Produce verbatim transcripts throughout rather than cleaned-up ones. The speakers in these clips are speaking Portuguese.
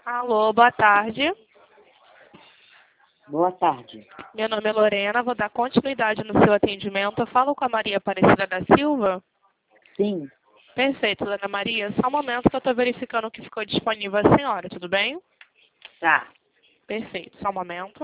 Alô, boa tarde. Boa tarde. Meu nome é Lorena, vou dar continuidade no seu atendimento. Eu falo com a Maria Aparecida da Silva? Sim. Perfeito, dona Maria. Só um momento que eu estou verificando o que ficou disponível a senhora, tudo bem? Tá. Perfeito, só um momento.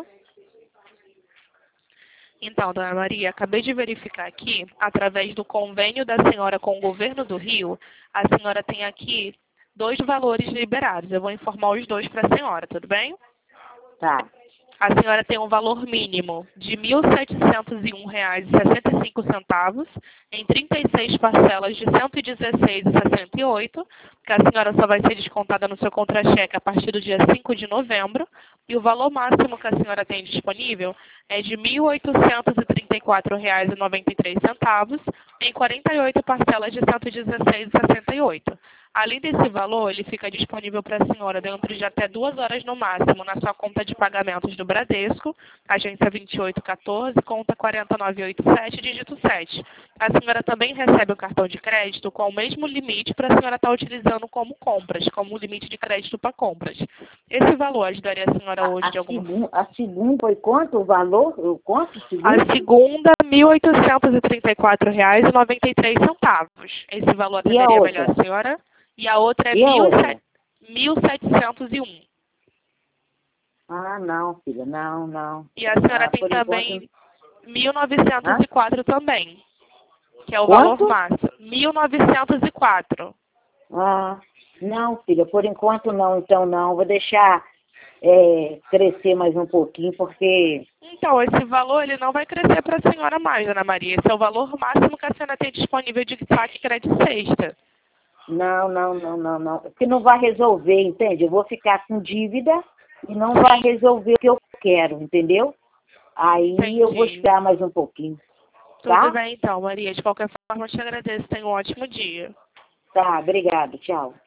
Então, dona Maria, acabei de verificar aqui, através do convênio da senhora com o governo do Rio, a senhora tem aqui dois valores liberados. Eu vou informar os dois para a senhora, tudo bem? Tá. A senhora tem um valor mínimo de mil setecentos e um reais e sessenta e cinco centavos em trinta e seis parcelas de cento e dezesseis reais e sessenta e oito centavos, que a senhora só vai ser descontada no seu contra-cheque a partir do dia cinco de novembro. E o valor máximo que a senhora tem disponível é de mil oitocentos e trinta e quatro reais e noventa e três centavos em quarenta e oito parcelas de cento e dezesseis reais e sessenta e oito centavos. Além desse valor, ele fica disponível para a senhora dentro de até duas horas no máximo na sua conta de pagamentos do Bradesco, agência vinte e oito quatorze, conta quatro nove oito sete, dígito sete. A senhora também recebe o cartão de crédito com o mesmo limite para a senhora estar utilizando como compras, como limite de crédito para compras. Esse valor ajudaria a senhora A, hoje a, de alguma segun, a segunda foi quanto o valor? O quanto? Segundo? A segunda, mil oitocentos e trinta e quatro reais e noventa e três centavos. Esse valor E a atenderia outra? melhor a senhora? E a outra é E a outra? mil setecentos e um. Ah, não, filha. Não, não. E a senhora Ah, tem por enquanto... também mil novecentos Hã? e quatro também, que é o valor Quanto? máximo. mil novecentos e quatro. Ah, não, filha. Por enquanto não. Então não. Vou deixar é, crescer mais um pouquinho, porque... Então, esse valor ele não vai crescer para a senhora mais, dona Maria. Esse é o valor máximo que a senhora tem disponível de saque crédito sexta. Não, não, não, não, não. Porque não vai resolver, entende? Eu vou ficar com dívida e não vai resolver o que eu quero, entendeu? Aí eu vou Entendi. esperar mais um pouquinho, Tudo tá? bem então, Maria. De qualquer forma, eu te agradeço. Tenha um ótimo dia. Tá, obrigado, tchau.